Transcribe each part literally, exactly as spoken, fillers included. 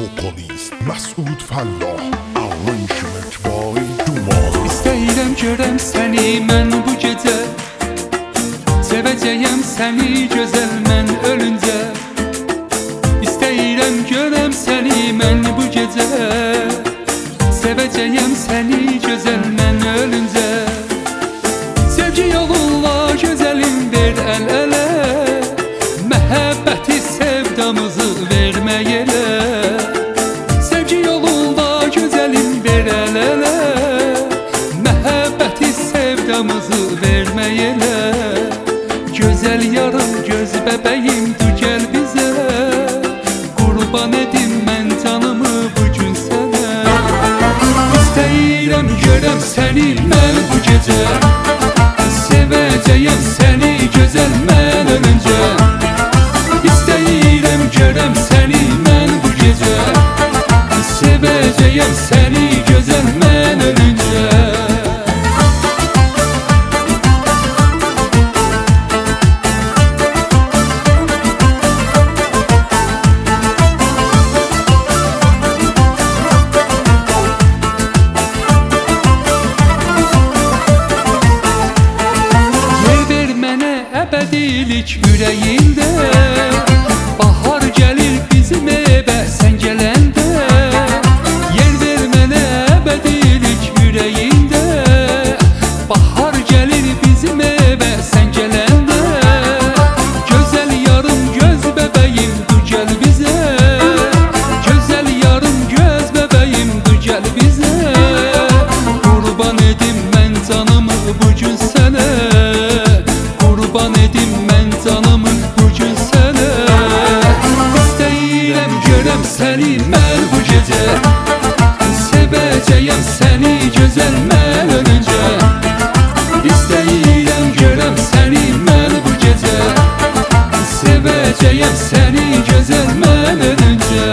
vocalist Məsud Fəllah, arrangement by Duman. İstəyirəm görəm səni mən bu gecə, sevəcəyəm səni gözəl mən ölüncə. İstəyirəm görəm səni mən bu gecə, sevəcəyəm səni gözəl mən ölüncə. Sevgi yolunla gözəlim ver əl-ələ, məhəbbəti sevdamızı vermə yerə. Sevgi yolunda gözəlim ver əl-ələ, məhəbbəti sevdamızı vermə yerə. Gözəl yarım göz bəbəyim dur gəl bizə, qurban edim mən canımı bugün sənə. İstəyirəm görəm səni mən bu gecə, sevəcəyəm səni gözəl mən ölüncə. İstəyirəm görəm səni mən bu gecə, sevəcəyəm səni gözəl mən ölüncə. Əbədilik ürəyində, bahar gəlir bizim evə sən gələndə. Yer ver mənə əbədilik ürəyində, bahar gəlir bizim evə sən gələndə. Gözəl yarım göz bəbəyim dur gəl bizə, gözəl yarım göz bəbəyim dur gəl bizə. Qurban edim mən canımı bugün sənə, qurban edim mən canımı bugün sənə. İstəyirəm görəm səni mən bu gecə, sevəcəyəm səni gözəl mən ölüncə. İstəyirəm görəm səni mən bu gecə, sevəcəyəm səni gözəl mən ölüncə.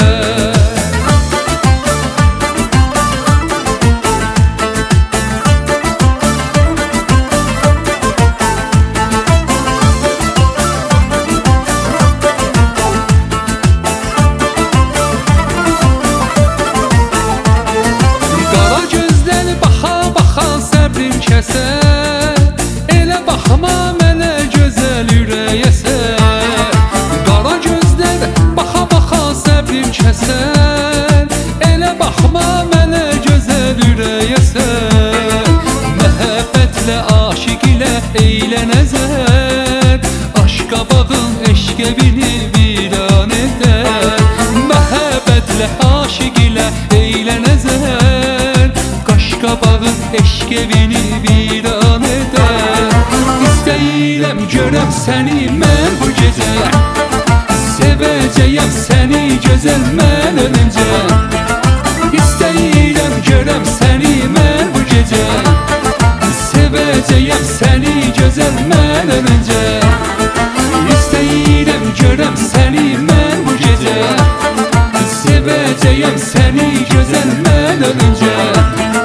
Elə baxma mənə gözəl ürəyəsən, qara gözlər baxa-baxa səbrim kəsən. Elə baxma mənə gözəl ürəyəsən, məhəbbətlə aşiq ilə eylənəsən. Aşqa bağın eşq evini viran edər, məhəbbətlə aşiq ilə eylənəsən. Qaşqa bağın eşq evini viran edər. İstəyirəm görəm səni mən bu gecə, sevəcəyəm səni gözəl mən ölüncə. İstəyirəm görəm səni mən bu gecə, sevəcəyəm səni gözəl mən ölüncə. İstəyirəm görəm səni mən bu gecə, sevəcəyəm səni gözəl mən ölüncə.